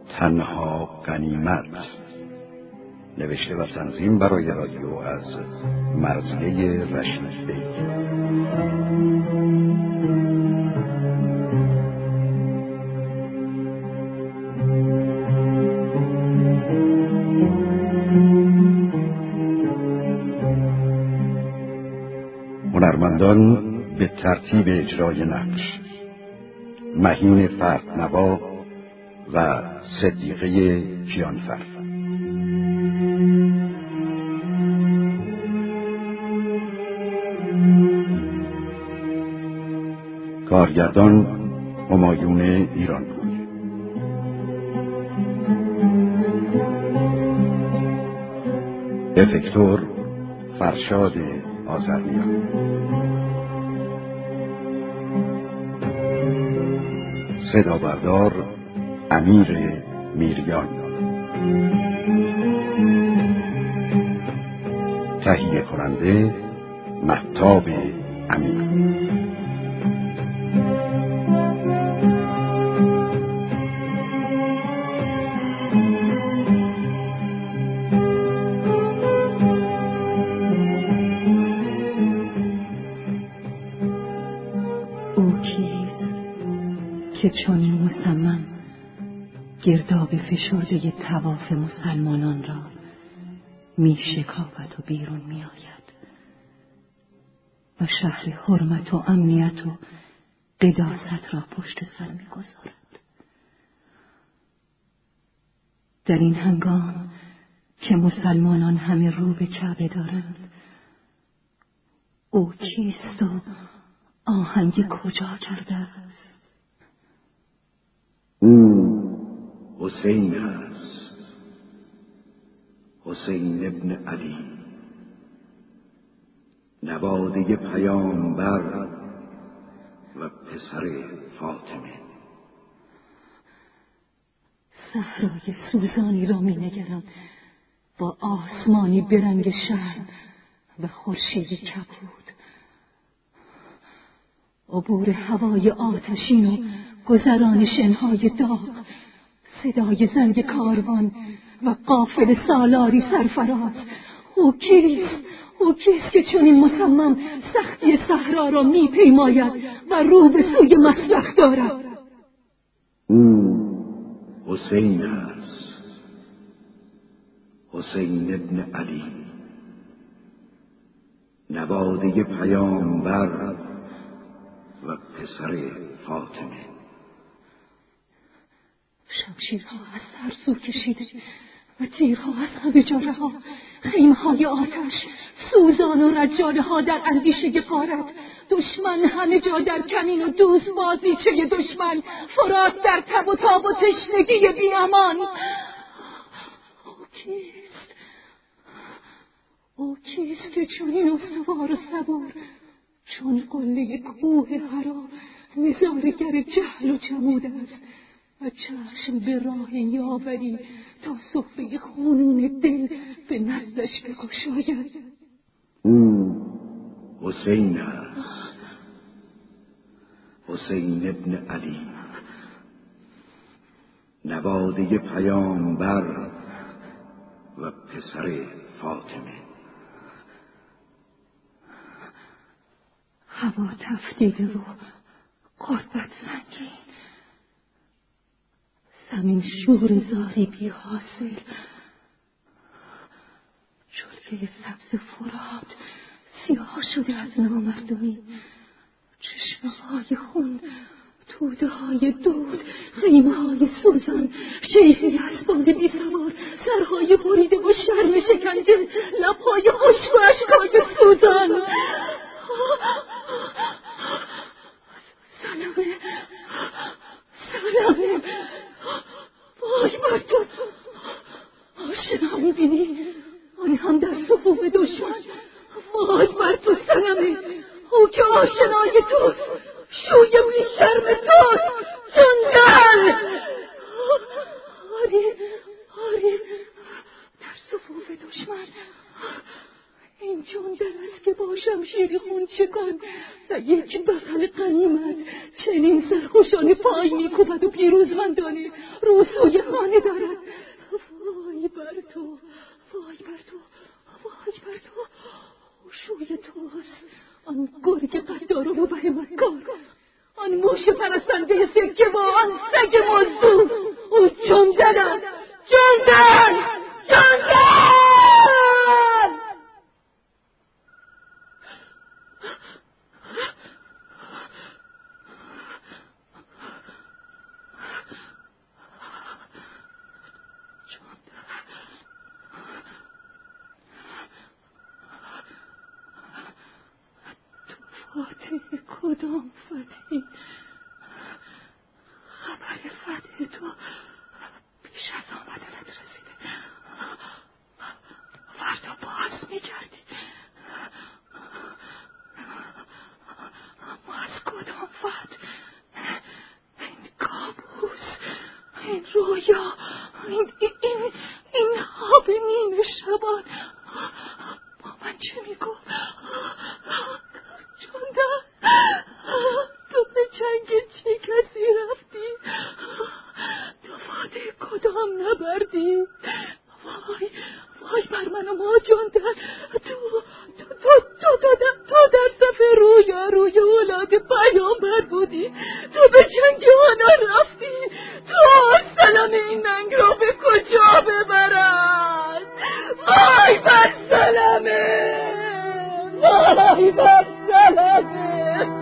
تنها غنیمت، نوشته و تنظیم برای رادیو از مرضیه رشید بیگ. هنرمندان به ترتیب اجرای نقش: مهین فردنوا و صدیقه کیانفر. کارگردان همایون ایرانپور. افکتور فرشاد آذرنیا. صدا بردار امیر میریان. تهیه کننده مهتاب امیر. که چون مصمم گرداب فشرده طواف مسلمانان را می شکافد و بیرون می آید و شهر حرمت و امنیت و قداست را پشت سر می گذارد. در این هنگام که مسلمانان همه رو به کعبه دارند، او کیست و آهنگ کجا کرده است؟ او حسین است، حسین ابن علی، نواده پیامبر و پسر فاطمه. صحرای سوزانی را می نگرم با آسمانی برنگ شرم و خورشیدی کبود. عبور هوای آتشین و گذران شنهای داغ، صدای زنگ کاروان و قافله سالاری سرفراز. او کیست که چنین مصمم سختی صحرا را میپیماید و رو به سوی مسلخ دارد؟ او حسین است، حسین ابن علی، نواده پیامبر و پسر فاطمه. شمشیرها از هر سو کشیده و تیرها از همه جا رها، خیمه‌های آتش سوزان و رجاله ها در اندیشه غارت. دشمن همه جا در کمین و دوست بازیچه دشمن، فرات در تب و تاب و تشنگی بی امان. او کیست که چنین استوار و صبور، چون قله کوه حرا نظاره‌گر جهل و جمود است و چشم به راه یاوری تا صفحه خونون دل به نزدش بگشاید؟ او حسین است، حسین ابن علی، نواده پیامبر و پسر فاطمه. هوا تفدیده و قربت سنگین، زمین شور زاری بی حاصل، جلوه سبز فرات سیاه شده از نامردمی، چشمه های خون، توده های دود، خیمه های سوزان، شیخی اسبان بی سوار، سرهای بریده و شرم شکنجه، لبهای خشک و اشکای سوزان. سلامه وای بر تو، آشنا میبینی؟ آن هم در صفوف دشمن. وای بر تو سلامه، او که آشنای توست، شوی بی شرم توست، جندل. آری در صفوف دشمن این جندل است که با شمشیر خون چکان و یک بغل غنیمت چنین سرخوشانه پای میکوبد و پیروزمندانه رو سوی خانه خانه دارد. وای بر تو، وای بر تو، وای بر تو. شوی توست آن گرگ قدار و روبه مکار، آن موش پرستنده سکه و آن سگ مزدور. او جندن، جندن، جندن. فتح کدام فتحی؟ خبر فتح تو پیش از آمدنت رسیده. فردا باز میگردی، اما از کدام فتح؟ این کابوس، این رویا، این خواب نیمه شبان با من چه میگو؟ جندن، تو به جنگ چه کسی رفتی؟ تو فاتح کدام نبردی؟ وای وای بر من و ما جندن، تو در صف روی اولاد پیامبر بودی، تو به جنگ آنها رفتی. تو سلام این ننگ را به کجا ببرد؟ وای بر سلامه، وای بر سلامه.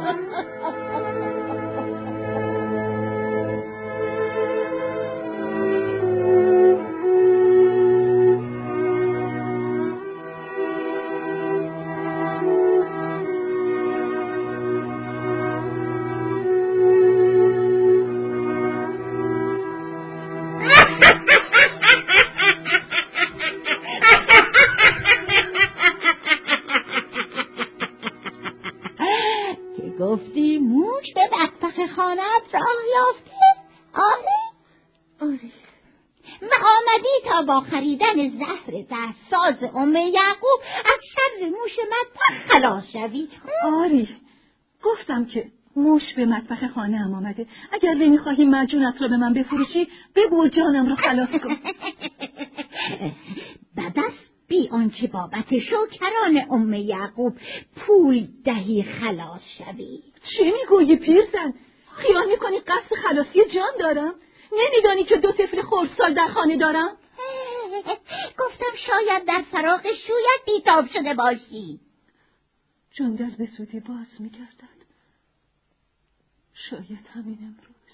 گفتی موش به مطبخ خانه‌ات راه یافته؟ آره. و آمدی تا با خریدن زهر دستساز ام یعقوب از شر موش مطبخ خلاص شوی؟ آره، گفتم که موش به مطبخ خانه هم آمده. اگر نمیخواهی معجونت را به من بفروشی بگو و جانم را خلاص کن. بعد از بی آنچه بابت شوکران ام یعقوب پول دهی خلاص شوی. چه میگویی پیرزن؟ خیال میکنی قصد خلاصی جان دارم؟ نمیدانی که 2 طفل خردسال در خانه دارم؟ گفتم شاید در فراق شویت بیتاب شده باشی. جندل به زودی باز میگردد، شاید همین امروز.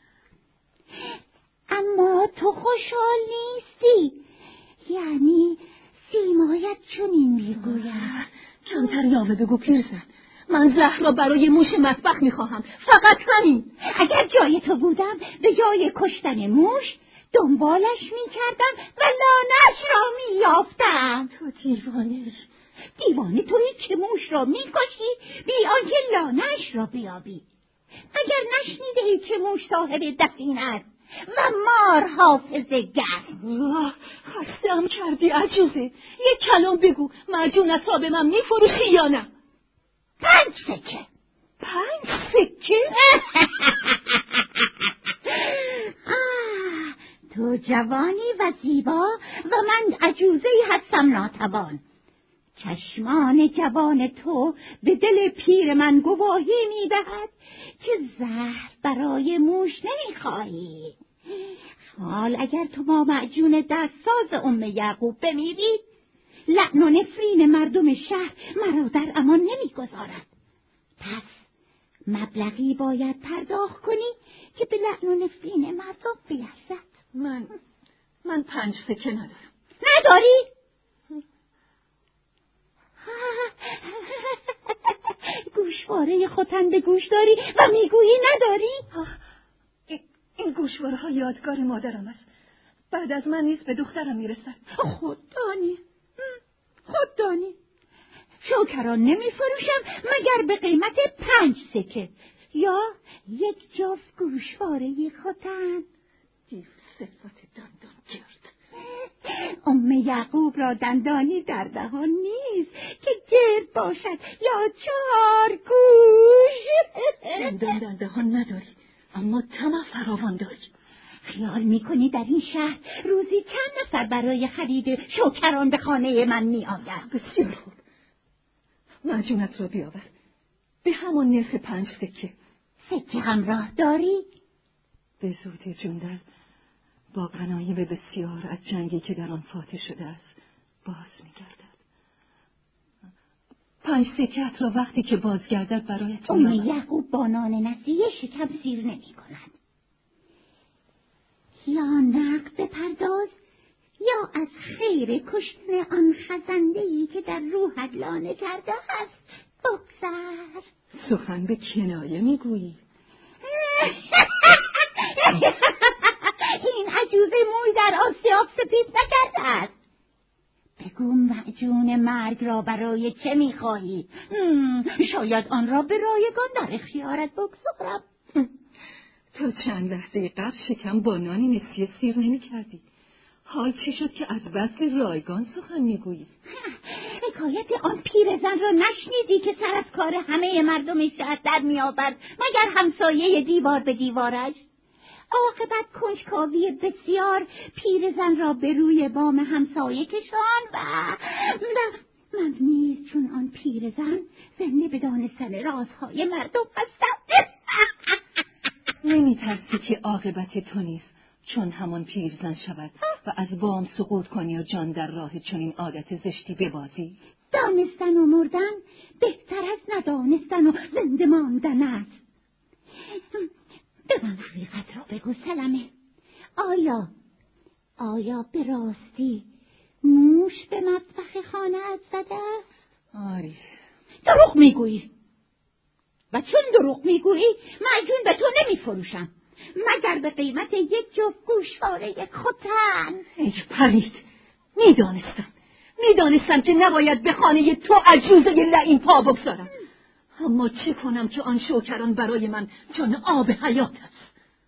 اما تو خوشحال نیستی، یعنی سیمایت چنین میگوید. کمتر یاوه بگو پیرزن. من زهر را برای موش مطبخ میخواهم، فقط همین. اگر جای تو بودم به جای کشتن موش دنبالش میکردم و لانه‌اش را میافتم. تو دیوانه. دیوانه تویی که موش را میکشی بی آنکه لانه‌اش را بیابی. اگر نشنیده ای که موش صاحب دفین است و مار حافظه‌گر. خسته‌ام کردی عجوزه. یک کلام بگو، معجونت را به من میفروشی یا نه؟ 5 سکه. 5 سکه؟ تو جوانی و زیبا و من عجوزه‌ای هستم ناتوان. چشمان جوان تو به دل پیر من گواهی می‌دهد که زهر برای موش نمی‌خواهی. حال اگر تو با معجون دستساز ام یعقوب بمیری، لعن و نفرین مردم شهر مرا در امان نمی‌گذارد. پس مبلغی باید پرداخت کنی که به لعن و نفرین مردم بیرزد. من 5 سکه ندارم. نداری؟ گوشواره ختن به گوش داری و میگویی نداری؟ این گوشواره ها یادگار مادرم است. بعد از من نیز به دخترم میرسد. خود دانی شوکران نمیفروشم مگر به قیمت 5 سکه یا 1 جفت گوشواره ختن. دیو صفت دندان گرد. ام یعقوب را دندانی در دهان نیست که گرد باشد یا 4 گوش. دندان در دهان نداری، اما طمع فراوان داری. خیال میکنی در این شهر روزی چند نفر برای خرید شوکران به خانه من میآید؟ بسیار خوب، معجونت را بیاور، به همان نرخ 5 سکه. سکه همراه داری؟ به زودی جوندل با غنایم بسیار از جنگی که در آن فاتح شده است باز میگردد. 5 سکه‌ات را وقتی که بازگردد برایت می‌آورم. یعقوب با نان نسیه شکم سیر نمی کند. یا نقد بپرداز یا از خیر کشتن آن خزنده‌ای که در روحت لانه کرده است بگذر. سخن به کنایه میگویی. این عجوزه موی در آسیاب سپید نکرده است. بگو معجون مرگ را برای چه میخواهی؟ شاید آن را به رایگان در اختیارت بگذارم. تا چند لحظه قبل شکم با نان نسیه سیر نمی کردی. حال چه شد که از وصل رایگان سخن میگویی؟ حکایت آن پیرزن را نشنیدی که سر از کار همه مردم شهر در میآورد مگر همسایه دیوار به دیوارش؟ عاقبت کنجکاوی بسیار پیرزن را به روی بام همسایه کشان و من نیز چون آن پیرزن زنده به دانستن رازهای مردم هستم. نمی ترسی که عاقبت تو نیز چون همان پیرزن شود و از بام سقوط کنی و جان در راه چنین عادت زشتی ببازی؟ دانستن و مردن بهتر از ندانستن و زنده ماندن است. به من حقیقت را بگو سلمه، آیا به راستی موش به مطبخ خانه‌ات زده است؟ آری. دروغ میگویی و چون دروغ میگویی معجون به تو نمیفروشم مگر به قیمت 1 جفت گوشواره 1 ختن. ای پلید، میدانستم که نباید به خانه تو عجوزه لعین پا بگذارم، اما چه کنم که آن شوکران برای من چون آب حیات است.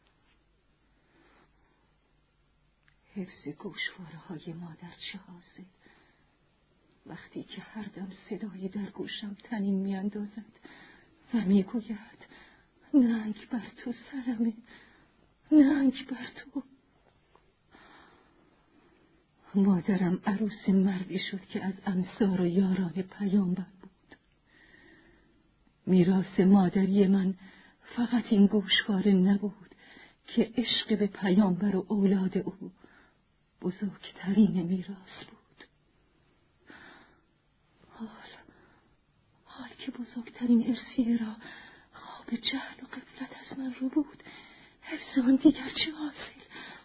حفظ گوشواره های مادر چه حاصل وقتی که هر دم صدایی در گوشم طنین میاندازد و میگوید ننگ بر تو سلمه، ننگ بر تو. مادرم عروس مردی شد که از انصار و یاران پیامبر بود. میراث مادری من فقط این گوشواره نبود که عشق به پیامبر و اولاد او بزرگترین میراث بود. حال که بزرگترین ارثیه را خواب جهل و غفلت از من رو بود، حفظ آن دیگر چه حاصل؟